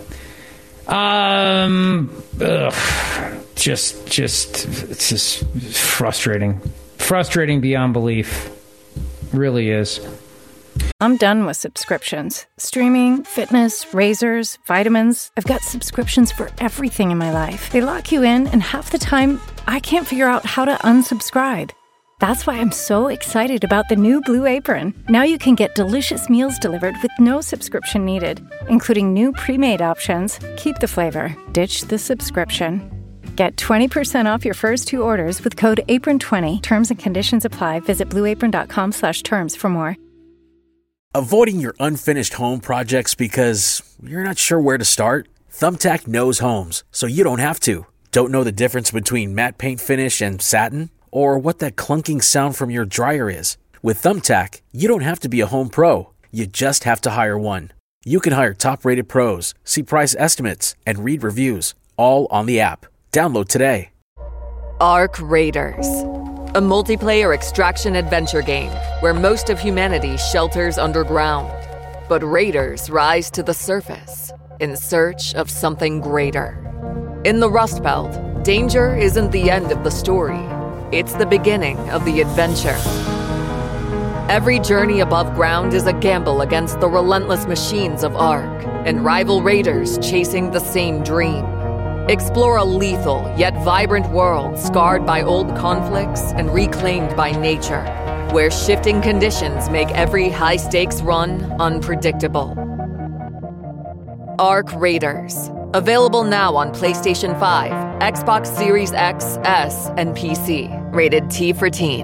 Um, ugh, just, just, it's just frustrating. Frustrating beyond belief. Really is. I'm done with subscriptions. Streaming, fitness, razors, vitamins. I've got subscriptions for everything in my life. They lock you in, and half the time, I can't figure out how to unsubscribe. That's why I'm so excited about the new Blue Apron. Now you can get delicious meals delivered with no subscription needed, including new pre-made options. Keep the flavor, ditch the subscription. Get twenty percent off your first two orders with code apron twenty. Terms and conditions apply. Visit blueapron.com slash terms for more. Avoiding your unfinished home projects because you're not sure where to start? Thumbtack knows homes, so you don't have to. Don't know the difference between matte paint finish and satin? Or what that clunking sound from your dryer is? With Thumbtack, you don't have to be a home pro. You just have to hire one. You can hire top-rated pros, see price estimates, and read reviews, all on the app. Download today. Arc Raiders, a multiplayer extraction adventure game where most of humanity shelters underground. But raiders rise to the surface in search of something greater. In the Rust Belt, danger isn't the end of the story. It's the beginning of the adventure. Every journey above ground is a gamble against the relentless machines of Ark and rival raiders chasing the same dream. Explore a lethal yet vibrant world scarred by old conflicts and reclaimed by nature, where shifting conditions make every high-stakes run unpredictable. Arc Raiders. Available now on PlayStation five, Xbox Series X, S, and P C. Rated T for Teen.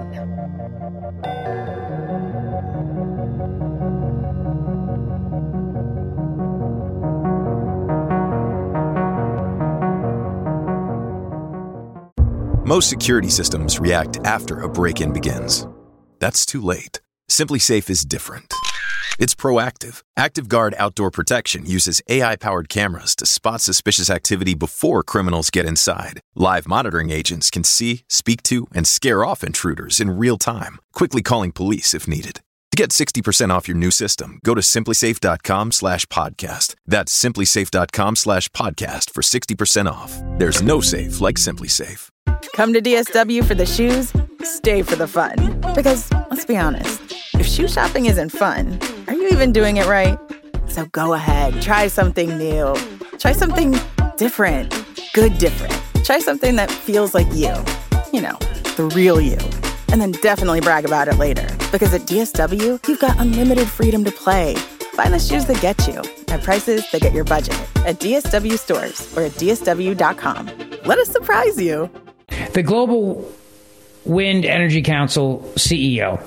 Most security systems react after a break-in begins. That's too late. SimpliSafe is different. It's proactive. ActiveGuard Outdoor Protection uses A I-powered cameras to spot suspicious activity before criminals get inside. Live monitoring agents can see, speak to, and scare off intruders in real time, quickly calling police if needed. To get sixty percent off your new system, go to simplysafe.com slash podcast. That's simplysafe.com slash podcast for sixty percent off. There's no safe like SimpliSafe. Come to D S W for the shoes, stay for the fun. Because, let's be honest, if shoe shopping isn't fun, are you even doing it right? So go ahead, try something new. Try something different. Good different. Try something that feels like you. You know, the real you. And then definitely brag about it later. Because at D S W, you've got unlimited freedom to play. Find the shoes that get you at prices that get your budget at D S W stores or at D S W dot com. Let us surprise you. The Global Wind Energy Council C E O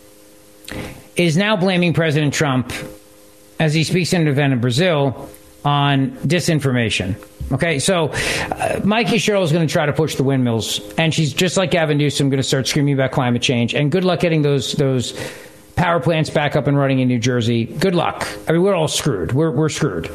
is now blaming President Trump as he speaks in an event in Brazil on disinformation. Okay, so uh, Mikey Sherrill is going to try to push the windmills, and she's just like Gavin Newsom, going to start screaming about climate change. And good luck getting those those power plants back up and running in New Jersey. Good luck. I mean, we're all screwed. We're we're screwed.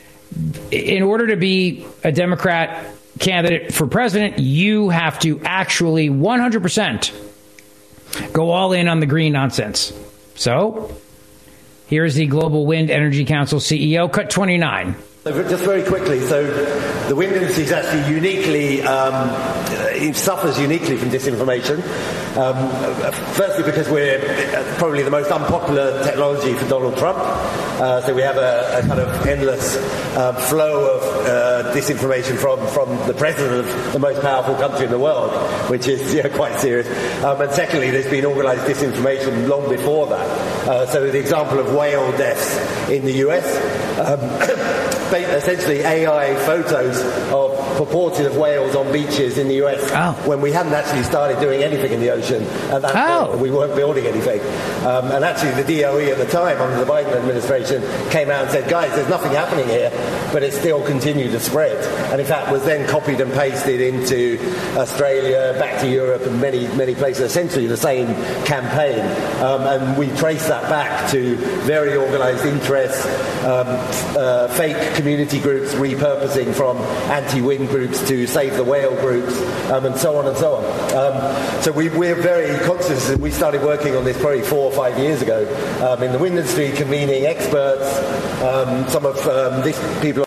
In order to be a Democrat candidate for president, you have to actually one hundred percent go all in on the green nonsense. So here's the Global Wind Energy Council C E O, cut twenty-nine. Just very quickly, so the wind industry is actually uniquely, um, it suffers uniquely from disinformation. Um, firstly, because we're probably the most unpopular technology for Donald Trump. Uh, so we have a, a kind of endless uh, flow of uh, disinformation from, from the president of the most powerful country in the world, which is yeah, quite serious. Um, and secondly, there's been organised disinformation long before that. Uh, so the example of whale deaths in the U S, um, essentially A I photos of purported of whales on beaches in the U S oh. when we hadn't actually started doing anything in the ocean at that oh. point. We weren't building anything. Um, and actually the D O E at the time, under the Biden administration, came out and said, guys, there's nothing happening here, but it still continued to spread. And in fact was then copied and pasted into Australia, back to Europe and many, many places, essentially the same campaign. Um, and we trace that back to very organised interests, um, uh, fake community groups repurposing from anti-wind groups to save the whale groups, um, and so on and so on. Um, so we, we're very conscious that we started working on this probably four or five years ago um, in the wind industry, convening experts, um, some of um, these people.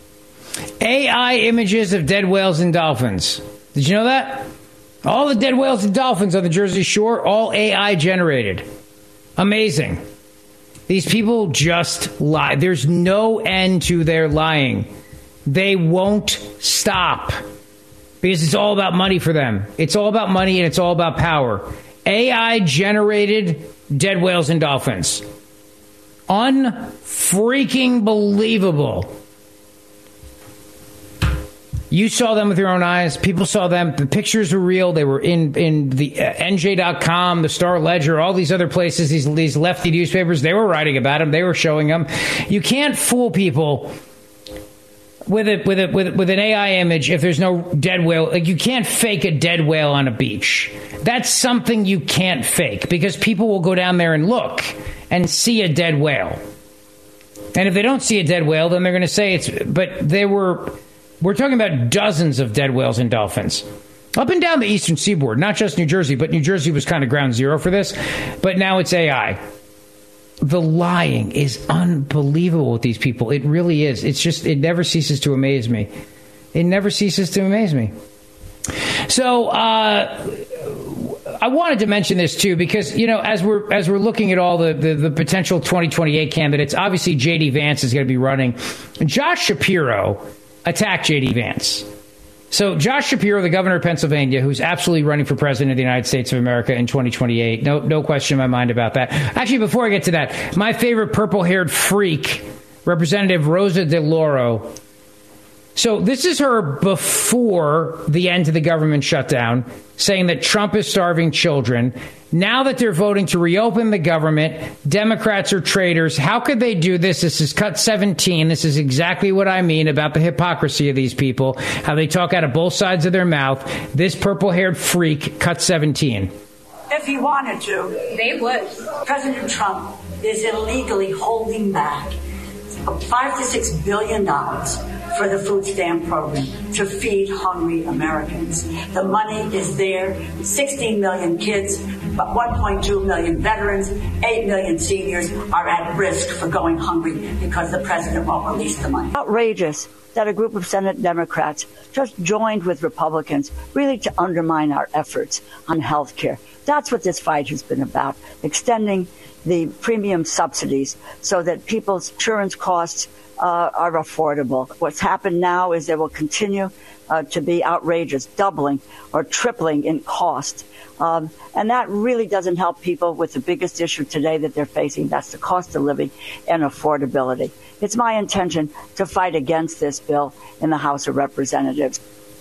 A I images of dead whales and dolphins. Did you know that? All the dead whales and dolphins on the Jersey Shore, all A I generated. Amazing. These people just lie. There's no end to their lying. They won't stop because it's all about money for them. It's all about money and it's all about power. A I generated dead whales and dolphins. Unfreaking believable. You saw them with your own eyes. People saw them. The pictures were real. They were in, in the uh, N J dot com, the Star Ledger, all these other places, these, these lefty newspapers. They were writing about them. They were showing them. You can't fool people with a, with a, with, with an A I image if there's no dead whale. Like, you can't fake a dead whale on a beach. That's something you can't fake because people will go down there and look and see a dead whale. And if they don't see a dead whale, then they're going to say it's, but there were, we're talking about dozens of dead whales and dolphins up and down the eastern seaboard, not just New Jersey, but New Jersey was kind of ground zero for this. But now it's A I. The lying is unbelievable with these people. It really is. It's just, it never ceases to amaze me. It never ceases to amaze me. So, uh, I wanted to mention this too, because, you know, as we're, as we're looking at all the, the, the potential twenty twenty-eight candidates, obviously J D Vance is going to be running. Josh Shapiro attacked J D Vance. So Josh Shapiro, the governor of Pennsylvania, who's absolutely running for president of the United States of America in twenty twenty-eight. No, no question in my mind about that. Actually, before I get to that, my favorite purple-haired freak, Representative Rosa DeLauro, So this is her before the end of the government shutdown, saying that Trump is starving children. Now that they're voting to reopen the government, Democrats are traitors. How could they do this? This is cut seventeen. This is exactly what I mean about the hypocrisy of these people, how they talk out of both sides of their mouth. This purple-haired freak, cut seventeen. If he wanted to, they would. President Trump is illegally holding back five to six billion dollars for the food stamp program to feed hungry Americans. The money is there. sixteen million kids, one point two million veterans, eight million seniors are at risk for going hungry because the president won't release the money. Outrageous that a group of Senate Democrats just joined with Republicans really to undermine our efforts on health care. That's what this fight has been about, extending the premium subsidies so that people's insurance costs uh, are affordable. What's happened now is they will continue uh, to be outrageous, doubling or tripling in cost. Um, and that really doesn't help people with the biggest issue today that they're facing. That's the cost of living and affordability. It's my intention to fight against this bill in the House of Representatives.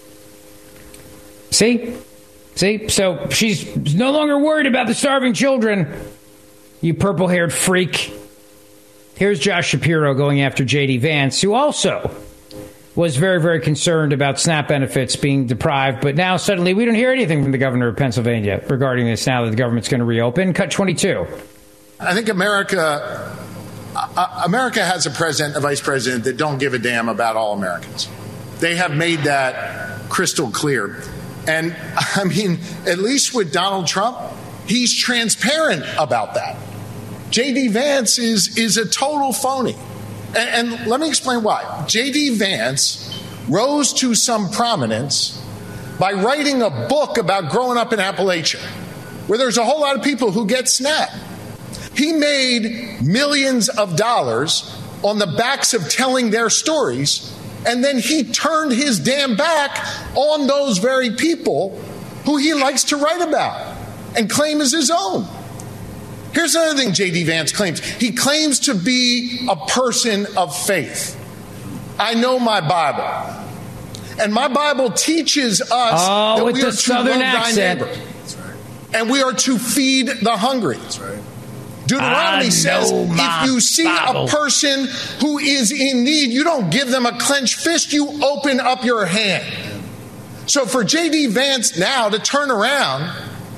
See? See? So she's no longer worried about the starving children. You purple-haired freak. Here's Josh Shapiro going after J D Vance, who also was very, very concerned about SNAP benefits being deprived. But now suddenly we don't hear anything from the governor of Pennsylvania regarding this now that the government's going to reopen. Cut twenty-two. I think America, uh, America has a president, a vice president that don't give a damn about all Americans. They have made that crystal clear. And I mean, at least with Donald Trump, he's transparent about that. J D Vance is, is a total phony. And, and let me explain why. J D Vance rose to some prominence by writing a book about growing up in Appalachia, where there's a whole lot of people who get SNAP. He made millions of dollars on the backs of telling their stories, and then he turned his damn back on those very people who he likes to write about and claim as his own. Here's another thing J D Vance claims. He claims to be a person of faith. I know my Bible. And my Bible teaches us oh, that with we the are to southern love accent. thy neighbor. And we are to feed the hungry. That's right. Deuteronomy I says my if you see Bible. a person who is in need, you don't give them a clenched fist, you open up your hand. So for J D Vance now to turn around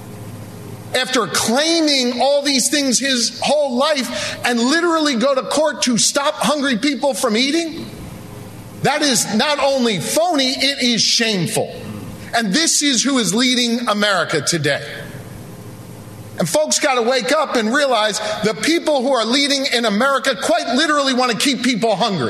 after claiming all these things his whole life and literally go to court to stop hungry people from eating, that is not only phony, it is shameful. And this is who is leading America today. And folks got to wake up and realize the people who are leading in America quite literally want to keep people hungry.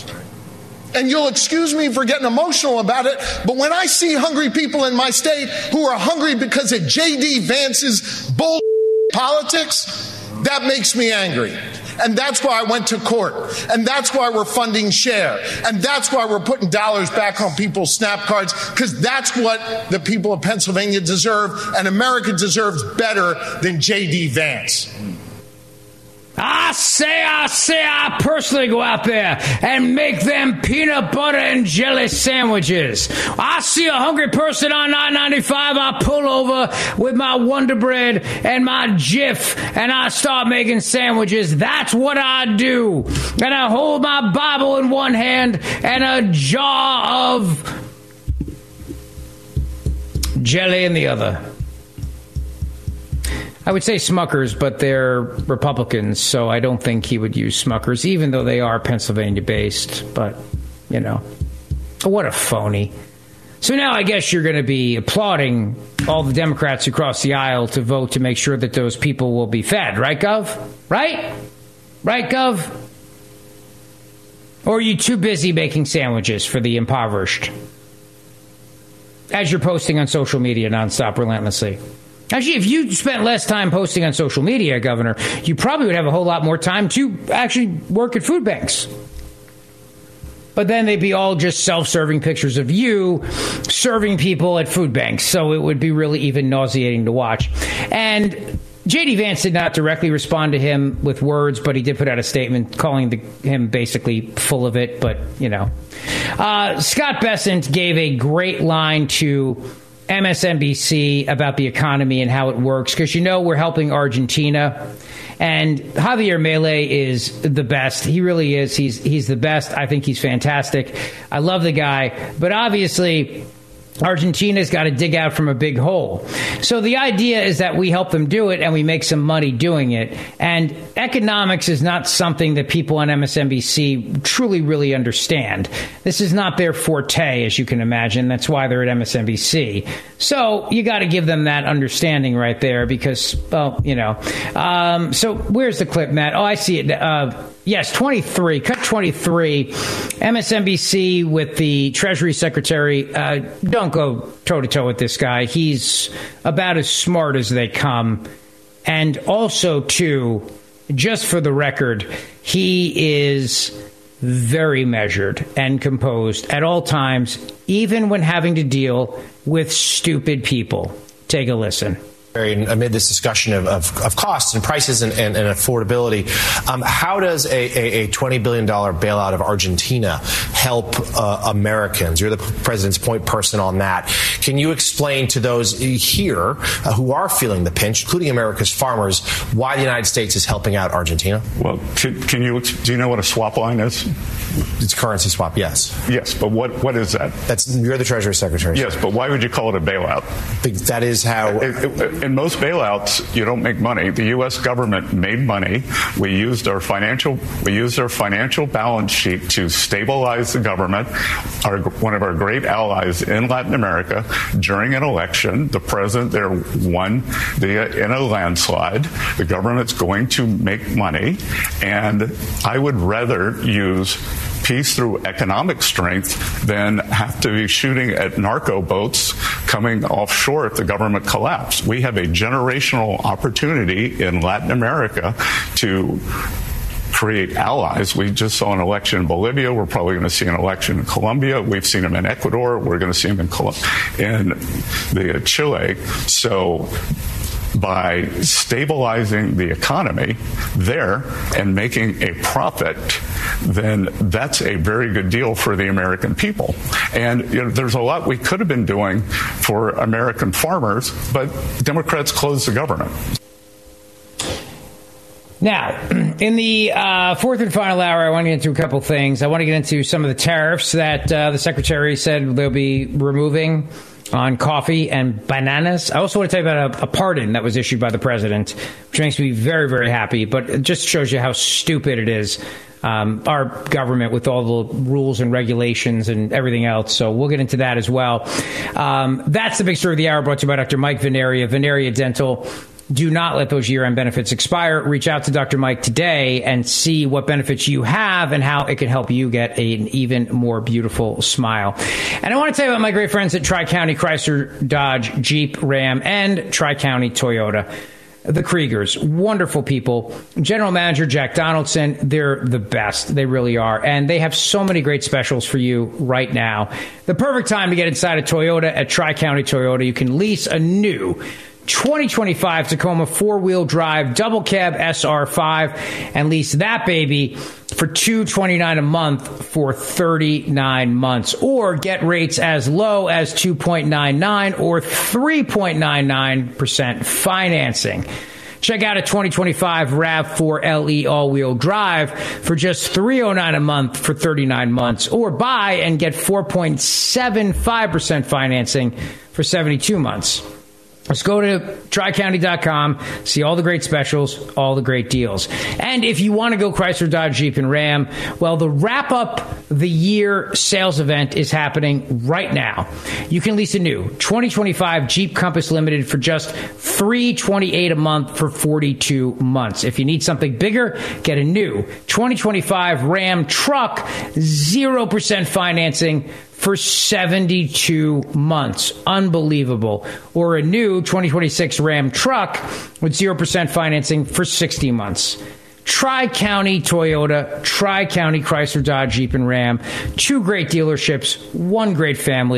And you'll excuse me for getting emotional about it, but when I see hungry people in my state who are hungry because of J D Vance's bull politics, that makes me angry. And that's why I went to court. And that's why we're funding SHARE. And that's why we're putting dollars back on people's SNAP cards, because that's what the people of Pennsylvania deserve, and America deserves better than J D Vance. I say, I say, I personally go out there and make them peanut butter and jelly sandwiches. I see a hungry person on nine ninety-five, I pull over with my Wonder Bread and my Jif, and I start making sandwiches. That's what I do. And I hold my Bible in one hand and a jar of jelly in the other. I would say Smuckers, but they're Republicans, so I don't think he would use Smuckers, even though they are Pennsylvania-based. But, you know, what a phony. So now I guess you're going to be applauding all the Democrats who cross the aisle to vote to make sure that those people will be fed, right, Gov? Right? Right, Gov? Or are you too busy making sandwiches for the impoverished? As you're posting on social media nonstop, relentlessly. Actually, if you spent less time posting on social media, Governor, you probably would have a whole lot more time to actually work at food banks. But then they'd be all just self-serving pictures of you serving people at food banks. So it would be really even nauseating to watch. And J D. Vance did not directly respond to him with words, but he did put out a statement calling the, him basically full of it. But, you know, uh, Scott Bessent gave a great line to M S N B C about the economy and how it works, because, you know, we're helping Argentina. And Javier Milei is the best. He really is. He's he's the best. I think he's fantastic. I love the guy. But obviously, Argentina's got to dig out from a big hole. So the idea is that we help them do it and we make some money doing it. And economics is not something that people on M S N B C truly, really understand. This is not their forte, as you can imagine. That's why they're at M S N B C. So you got to give them that understanding right there because, well, you know. Um, so where's the clip, Matt? Oh, I see it. Uh, Yes, twenty-three. Cut twenty-three. M S N B C with the Treasury Secretary. Uh, don't go toe-to-toe with this guy. He's about as smart as they come. And also, too, just for the record, he is very measured and composed at all times, even when having to deal with stupid people. Take a listen. Amid this discussion of, of, of costs and prices and, and, and affordability, um, how does a, a, a twenty billion dollars bailout of Argentina help uh, Americans? You're the president's point person on that. Can you explain to those here uh, who are feeling the pinch, including America's farmers, why the United States is helping out Argentina? Well, can, can you do you know what a swap line is? It's currency swap, yes. Yes, but what what is that? That's you're the Treasury Secretary. Yes, but why would you call it a bailout? That is how. It, it, in most bailouts, you don't make money. The U S government made money. We used our financial we used our financial balance sheet to stabilize the government. Our, one of our great allies in Latin America, during an election, the president there won the, in a landslide. The government's going to make money, and I would rather use peace through economic strength than have to be shooting at narco boats coming offshore if the government collapsed. We have a generational opportunity in Latin America to create allies. We just saw an election in Bolivia. We're probably going to see an election in Colombia. We've seen them in Ecuador. We're going to see them in, Col- in the Chile. So by stabilizing the economy there and making a profit, then that's a very good deal for the American people. And you know, there's a lot we could have been doing for American farmers, but Democrats closed the government. Now, in the uh, fourth and final hour, I want to get into a couple things. I want to get into some of the tariffs that uh, the Secretary said they'll be removing on coffee and bananas. I also want to tell you about a, a pardon that was issued by the president, which makes me very, very happy, but it just shows you how stupid it is, um, our government with all the rules and regulations and everything else. So we'll get into that as well. Um, that's the big story of the hour, brought to you by Doctor Mike Veneria, Veneria Dental. Do not let those year-end benefits expire. Reach out to Doctor Mike today and see what benefits you have and how it can help you get an even more beautiful smile. And I want to tell you about my great friends at Tri-County Chrysler, Dodge, Jeep, Ram, and Tri-County Toyota. The Kriegers, wonderful people. General Manager Jack Donaldson, they're the best. They really are. And they have so many great specials for you right now. The perfect time to get inside a Toyota at Tri-County Toyota. You can lease a new twenty twenty-five Tacoma four-wheel drive double cab S R five and lease that baby for two hundred twenty-nine dollars a month for thirty-nine months, or get rates as low as two point nine nine or three point nine nine percent financing. Check out a twenty twenty-five RAV four L E all-wheel drive for just three hundred nine dollars a month for thirty-nine months, or buy and get four point seven five percent financing for seventy-two months. Let's go to tri county dot com, see all the great specials, all the great deals. And if you want to go Chrysler, Dodge, Jeep, and Ram, well, the Wrap Up the Year sales event is happening right now. You can lease a new twenty twenty-five Jeep Compass Limited for just three hundred twenty-eight dollars a month for forty-two months. If you need something bigger, get a new twenty twenty-five Ram truck, zero percent financing for seventy-two months. Unbelievable. Or a new twenty twenty-six Ram truck with zero percent financing for sixty months. Tri-County Toyota, Tri-County Chrysler, Dodge, Jeep, and Ram. Two great dealerships, one great family.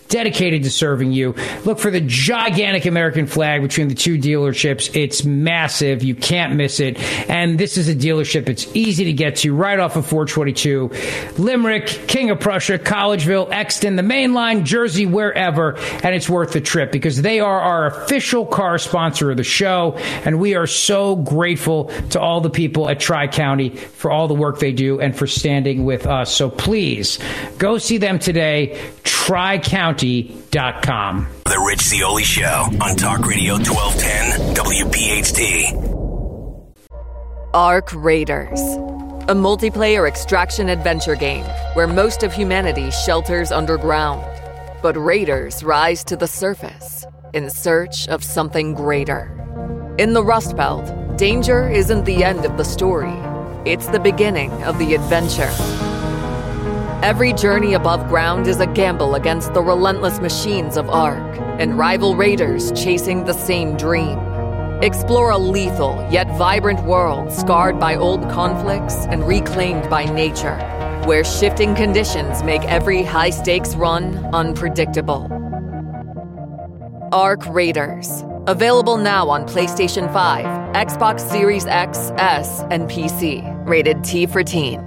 dedicated to serving you. Look for the gigantic American flag between the two dealerships. It's massive. You can't miss it. And this is a dealership. It's easy to get to right off of four twenty-two. Limerick, King of Prussia, Collegeville, Exton, the main line, Jersey, wherever. And it's worth the trip because they are our official car sponsor of the show. And we are so grateful to all the people at Tri-County for all the work they do and for standing with us. So please go see them today. tri county dot com. The Rich Zeoli Show on Talk Radio twelve ten W P H T. Ark Raiders, a multiplayer extraction adventure game where most of humanity shelters underground, but raiders rise to the surface in search of something greater. In the Rust Belt, danger isn't the end of the story. It's the beginning of the adventure. Every journey above ground is a gamble against the relentless machines of Ark and rival raiders chasing the same dream. Explore a lethal yet vibrant world scarred by old conflicts and reclaimed by nature, where shifting conditions make every high-stakes run unpredictable. Ark Raiders. Available now on PlayStation five, Xbox Series X, S, and P C. Rated T for Teen.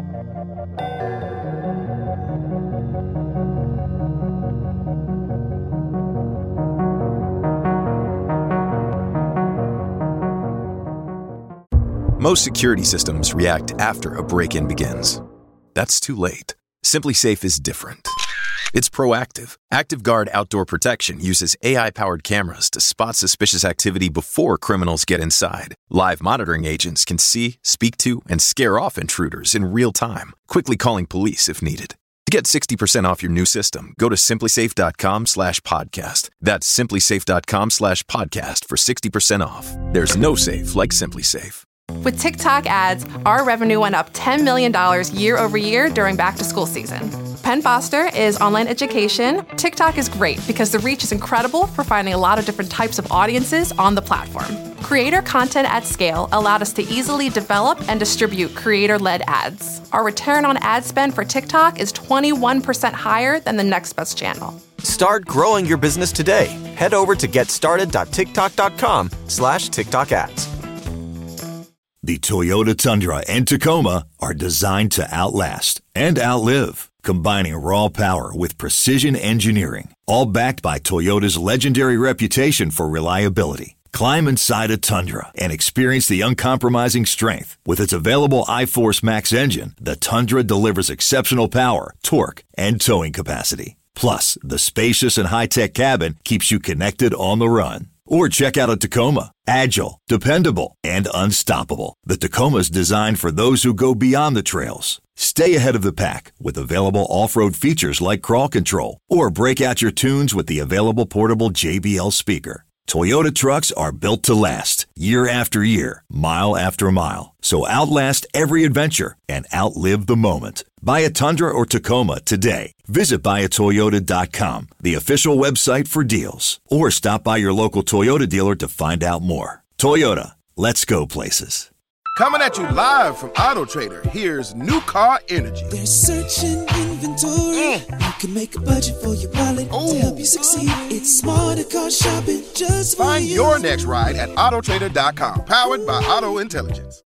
Most security systems react after a break-in begins. That's too late. SimpliSafe is different. It's proactive. ActiveGuard Outdoor Protection uses A I-powered cameras to spot suspicious activity before criminals get inside. Live monitoring agents can see, speak to, and scare off intruders in real time, quickly calling police if needed. To get sixty percent off your new system, go to simplysafe.com slash podcast. That's simplysafe.com slash podcast for sixty percent off. There's no safe like SimpliSafe. With TikTok ads, our revenue went up ten million dollars year over year during back-to-school season. Penn Foster is online education. TikTok is great because the reach is incredible for finding a lot of different types of audiences on the platform. Creator content at scale allowed us to easily develop and distribute creator-led ads. Our return on ad spend for TikTok is twenty-one percent higher than the next best channel. Start growing your business today. Head over to getstarted.tiktok.com slash TikTok ads. The Toyota Tundra and Tacoma are designed to outlast and outlive, combining raw power with precision engineering, all backed by Toyota's legendary reputation for reliability. Climb inside a Tundra and experience the uncompromising strength. With its available iForce Max engine, the Tundra delivers exceptional power, torque, and towing capacity. Plus, the spacious and high-tech cabin keeps you connected on the run. Or check out a Tacoma. Agile, dependable, and unstoppable. The Tacoma's designed for those who go beyond the trails. Stay ahead of the pack with available off-road features like crawl control. Or break out your tunes with the available portable J B L speaker. Toyota trucks are built to last, year after year, mile after mile. So outlast every adventure and outlive the moment. Buy a Tundra or Tacoma today. Visit buy a toyota dot com, the official website for deals. Or stop by your local Toyota dealer to find out more. Toyota, let's go places. Coming at you live from Auto Trader, here's New Car Energy. They're searching inventory. Mm. You can make a budget for your wallet Ooh. To help you succeed. It's smarter car shopping just for Find you. your next ride at auto trader dot com. Powered by Auto Intelligence.